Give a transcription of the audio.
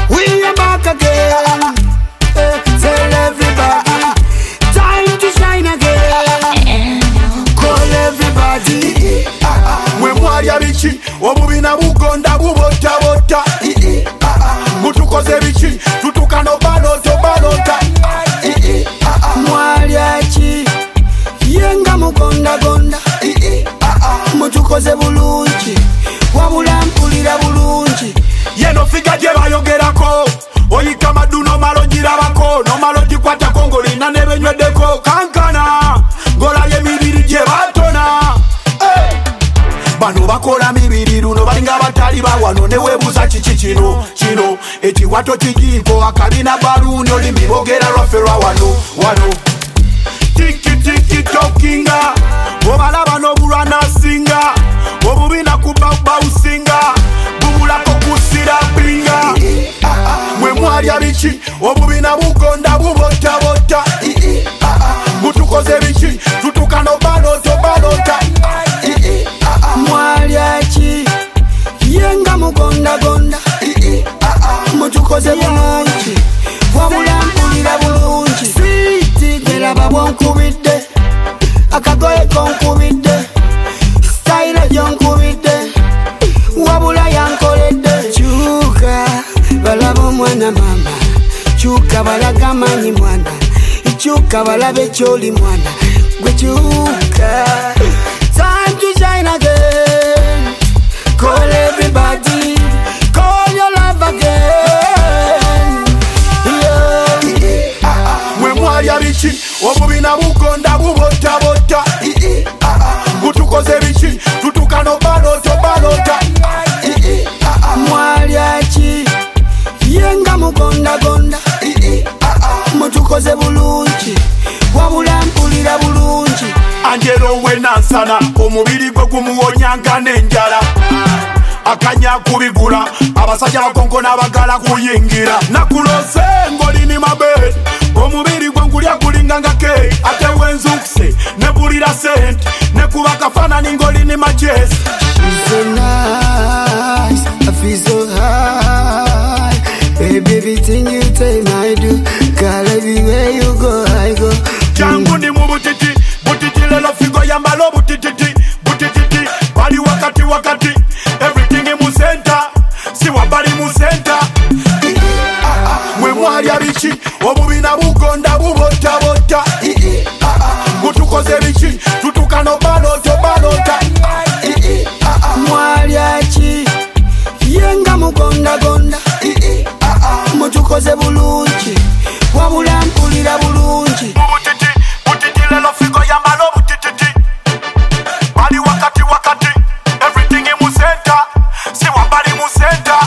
We are back again. Tell everybody, time to shine again. Call everybody. Mwe mwalya biki obubina bugonda bubota bota. Mutukoze biki tutukano balota balota. Mwalya ki yenga mugonda gonda. Mutukoze bulungi wabula mpulira bulungi. Yeno figa gye bayogerako oyika maduno malo girabako nomalo gikwatako ng'olina ne benyweddeko kankana ng'olabye emibiri gye batona. Bano bakola mibiri luno balinga batali bawano ne weebuuza kiki kino ekiwato kigiiko akabina baluuni olimi boogera lwaffe lwa wano tiki tokinga obalaba n'obulwa nasinga obubina kubawusinga bubulako kusira binga. Mwe mwalya biki obubina bugonda bubotabota. Mutukoze biki tutukano balota. Mwalya ki yenga mugonda gonda. Mutukoze bulungi wabula mpulira bulungi. Sweet geraba bwonkubidde akagoye konkubidde style gyonkubidde wabula yankoledde. Kyuka balaba omwana mama, kyuka balaga amanyi mwana, kyuka balabe kyoli mwana gwe kyuka. Time to shine again. Call everybody, call your love again. Mwe mwalya biki obubina bugonda bubotabota. Mutukoze biki tutukano balota. Mwalya ki yenga mugonda gonda. Mutukoze bulungi wabula mpulira bulungi. Angelo wenansana omubiri gwe gumuwonyanga n'enjala. Akanya kubigula abasajja bakonko n'abagala kuyingira. Nakulose ng'olini mabed omubiri gwe ngulya gulinganga ke. Ate wenzukuse nebulira sente nekuba kafaanani ng'olini majes. She's so nice, I feel so high. Baby, everything you tell me I do. Girl, everywhere you go I go. Jangu ndi mu butiti lelo figo yambalo butiti bali wakati everything mu center si wabali mu center. Mwe mwalya biki obubina bugonda bubotabota. Mutukoze biki tutukano balota. Mwalya ki yenga mugonda gonda. Mutukoze bulungi wabula mpulira bulungi. Butiti lelo figo yambalo butiti bali wakati everything mu center si wabali mu center.